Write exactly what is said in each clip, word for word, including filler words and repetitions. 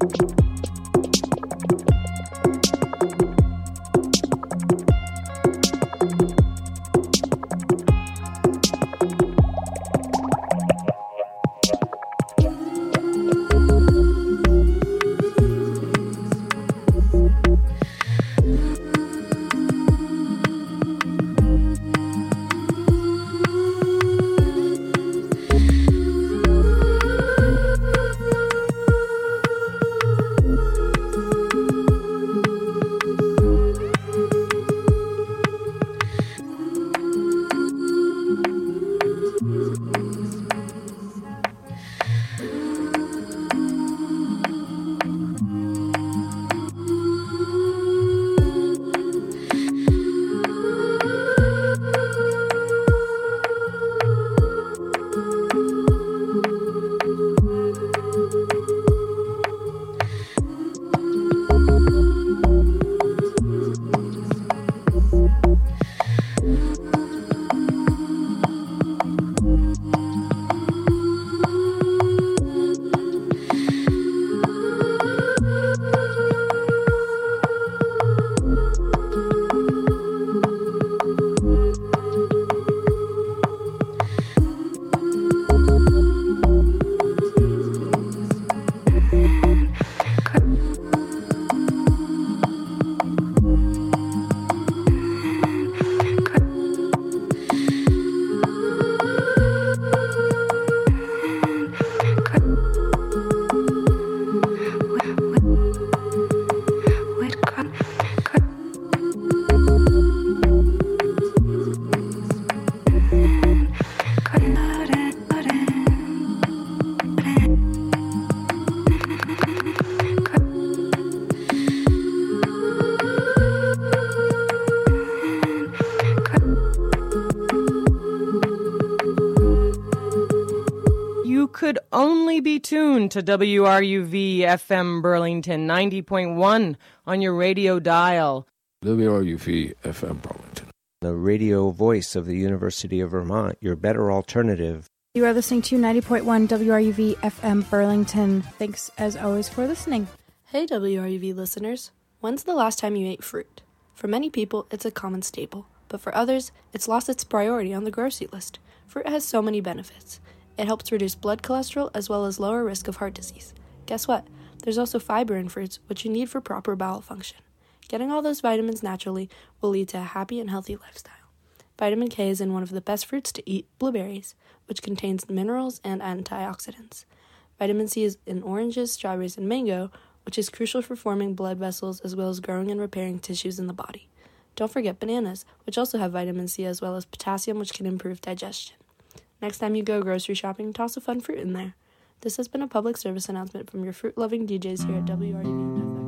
could only be tuned to W R U V F M Burlington ninety point one on your radio dial. W R U V F M Burlington, the radio voice of the University of Vermont, your better alternative. You are listening to ninety point one W R U V F M Burlington. Thanks, as always, for listening. Hey, W R U V listeners. When's the last time you ate fruit? For many people, it's a common staple, but for others, it's lost its priority on the grocery list. Fruit has so many benefits. It helps reduce blood cholesterol as well as lower risk of heart disease. Guess what? There's also fiber in fruits, which you need for proper bowel function. Getting all those vitamins naturally will lead to a happy and healthy lifestyle. Vitamin K is in one of the best fruits to eat, blueberries, which contains minerals and antioxidants. Vitamin C is in oranges, strawberries, and mango, which is crucial for forming blood vessels as well as growing and repairing tissues in the body. Don't forget bananas, which also have vitamin C as well as potassium, which can improve digestion. Next time you go grocery shopping, toss a fun fruit in there. This has been a public service announcement from your fruit-loving D Js here at W R U V F M.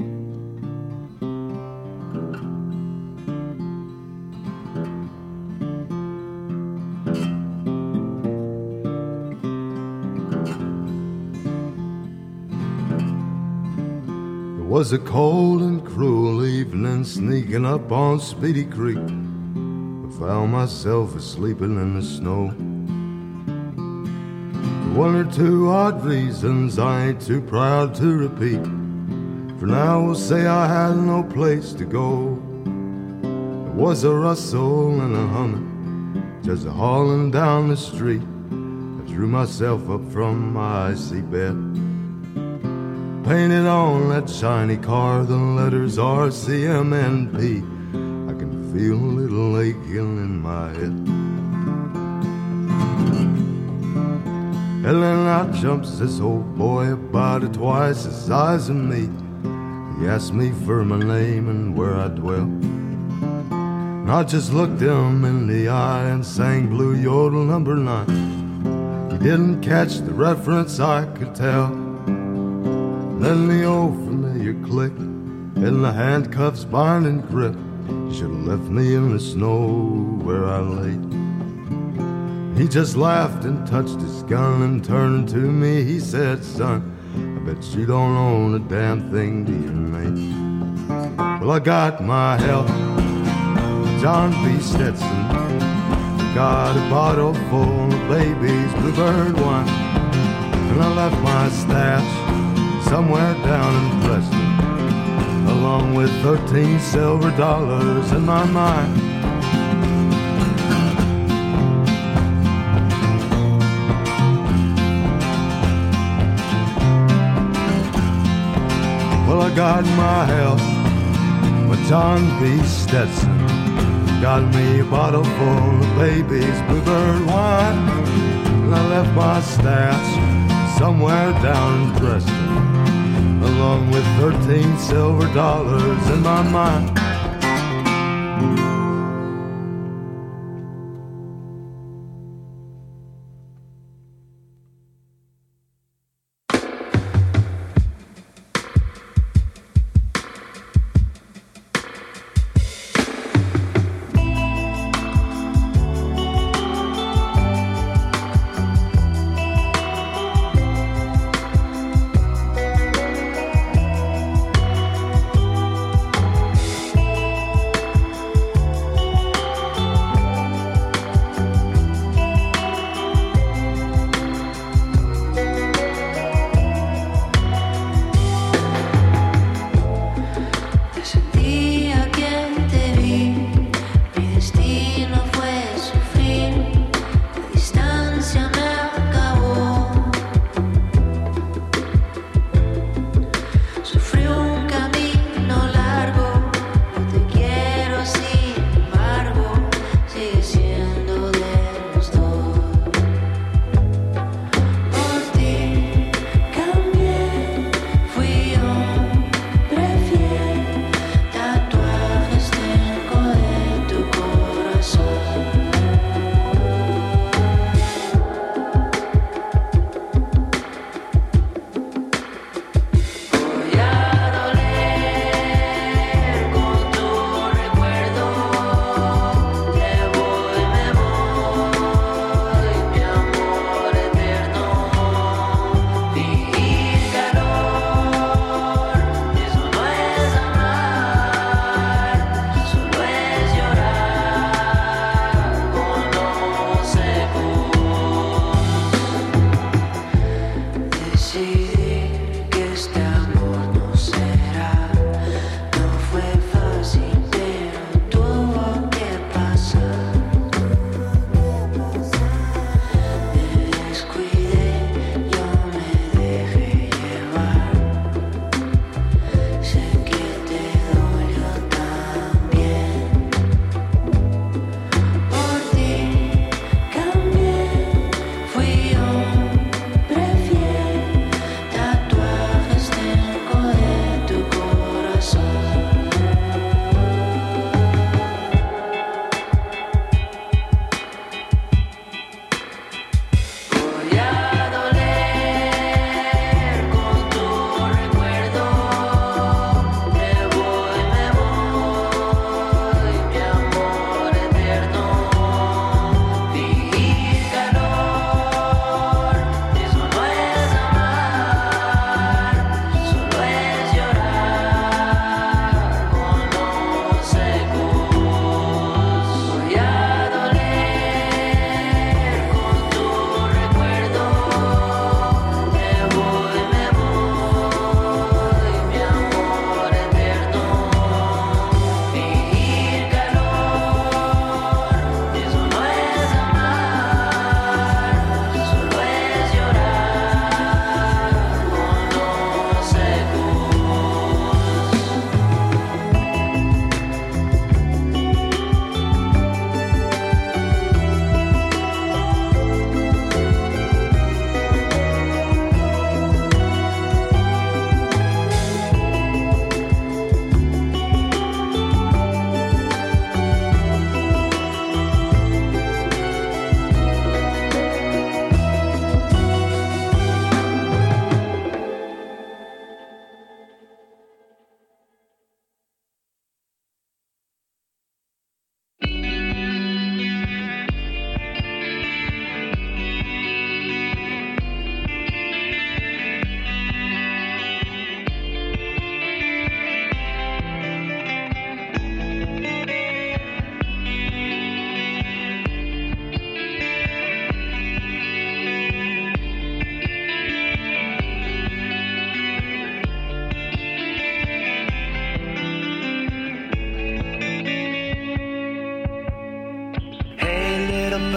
It was a cold and cruel evening, sneaking up on Speedy Creek. I found myself asleeping in the snow. One or two odd reasons I ain't too proud to repeat. For now we'll say I had no place to go. There was a rustle and a humming, just a hauling down the street. I drew myself up from my icy bed. Painted on that shiny car, the letters R C M N P. I can feel a little aching in my head. And then out jumps this old boy about it twice the size of me. He asked me for my name and where I dwell. And I just looked him in the eye and sang Blue Yodel number nine. He didn't catch the reference, I could tell. And then the old familiar click and the handcuffs binding grip. You should have left me in the snow where I lay. He just laughed and touched his gun and turned to me. He said, son, I bet you don't own a damn thing to your name. Well, I got my health, John B. Stetson. Got a bottle full of baby's bluebird wine. And I left my stash somewhere down in Preston, along with thirteen silver dollars in my mind. Well, I got my health, my John B. Stetson, got me a bottle full of baby's bluebird wine, and I left my stash somewhere down in Preston, along with thirteen silver dollars in my mind.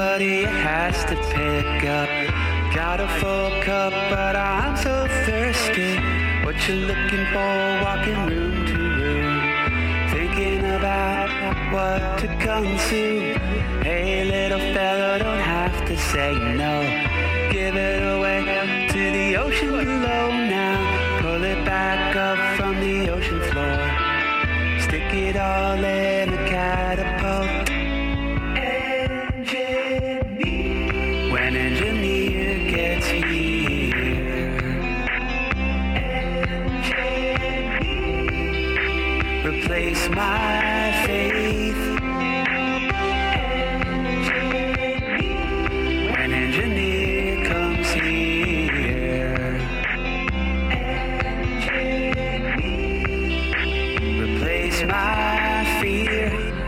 somebody has to pick up. Got a full cup, but I'm so thirsty. What you looking for, walking room to room, thinking about what to consume. Hey, little fella, don't have to say no. Give it away to the ocean below now. Pull it back up from the ocean floor. Stick it all in a catapult. Engineer. When engineer gets here. Engineer. Replace my faith. Engineer. When engineer comes here. Engineer. Replace my fear.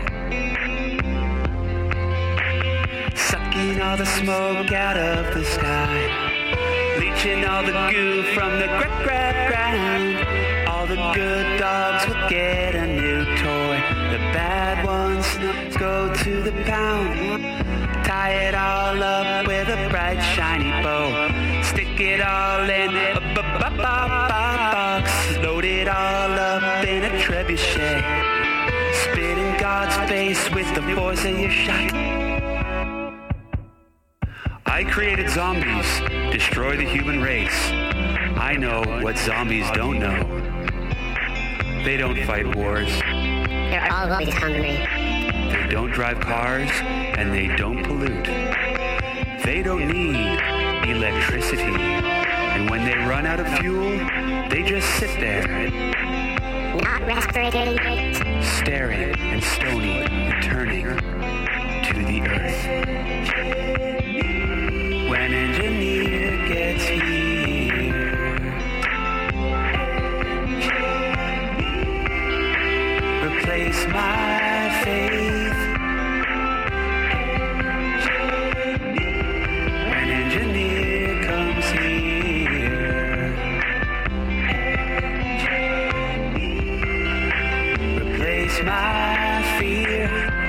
Sucking all the smoke out of the sky, leaching all the goo from the gr- gr- ground. All the good dogs will get a new toy. The bad ones go to the pound. Tie it all up with a bright shiny bow. Stick it all in a b- b- b- box. Load it all up in a trebuchet. Spit in God's face with the force of your shot. I created zombies, destroy the human race. I know what zombies don't know. They don't fight wars. They're always hungry. They don't drive cars, and they don't pollute. They don't need electricity. And when they run out of fuel, they just sit there. Not respirating. Staring and stony and turning to the earth. When engineer gets here. Replace my faith. When engineer comes here. Replace my fear.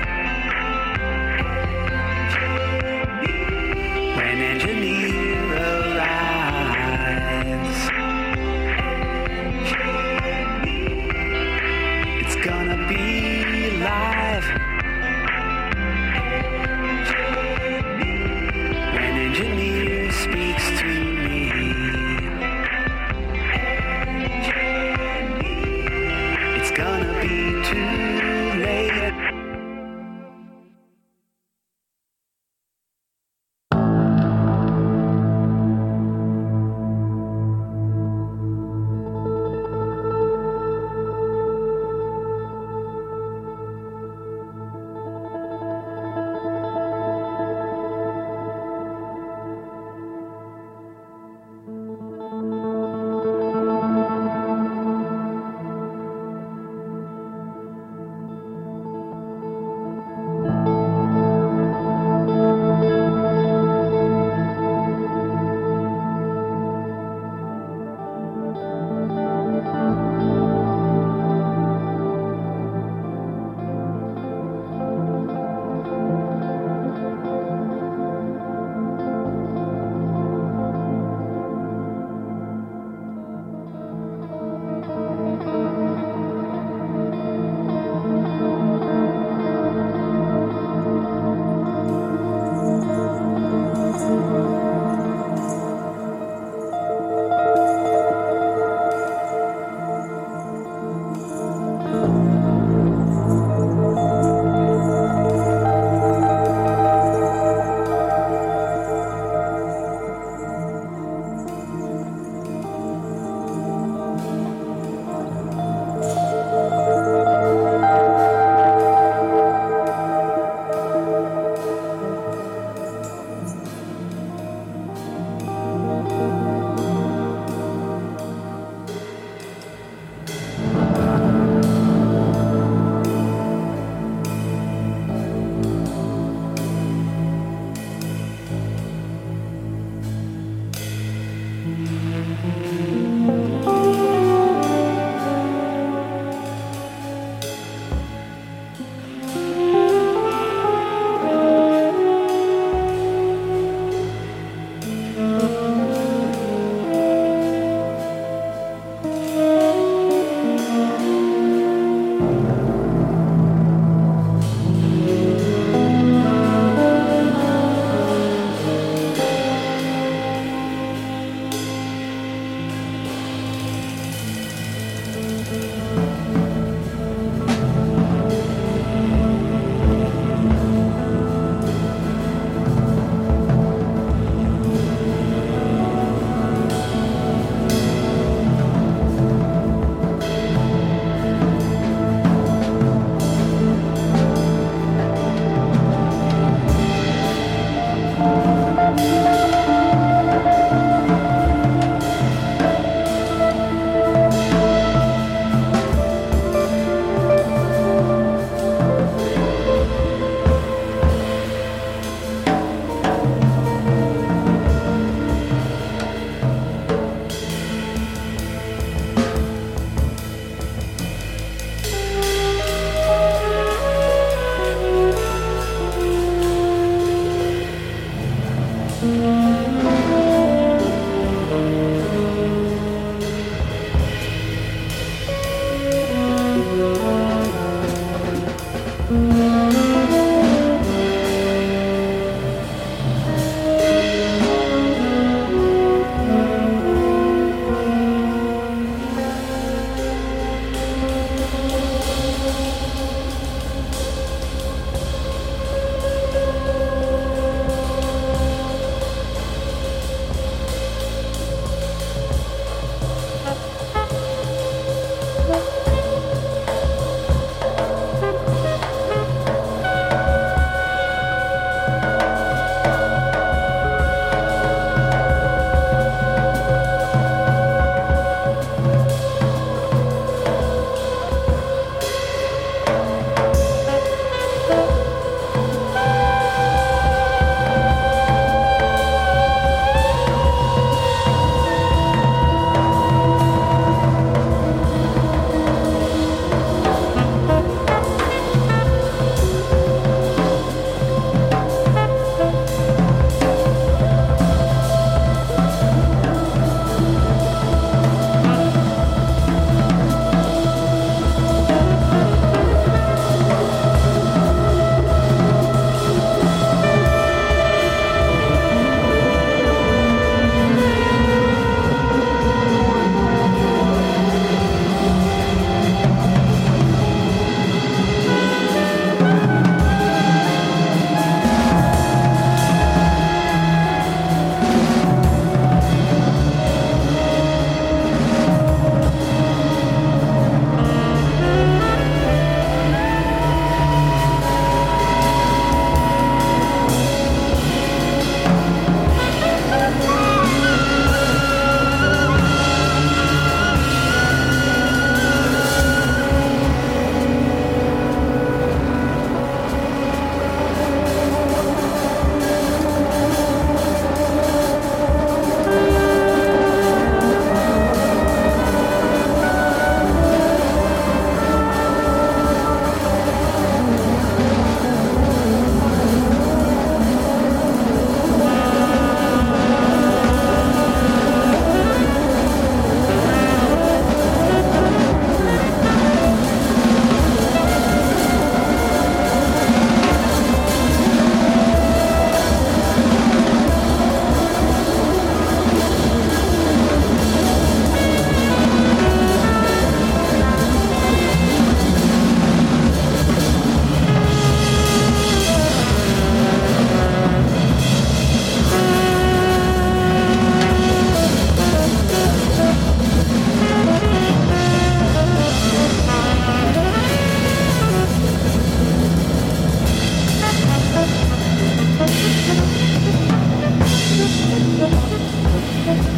When engineer arrives. It's gonna be live. When engineer speaks to me. It's gonna be too late.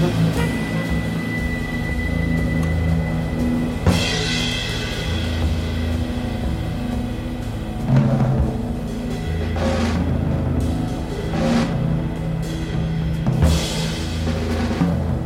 Thank you.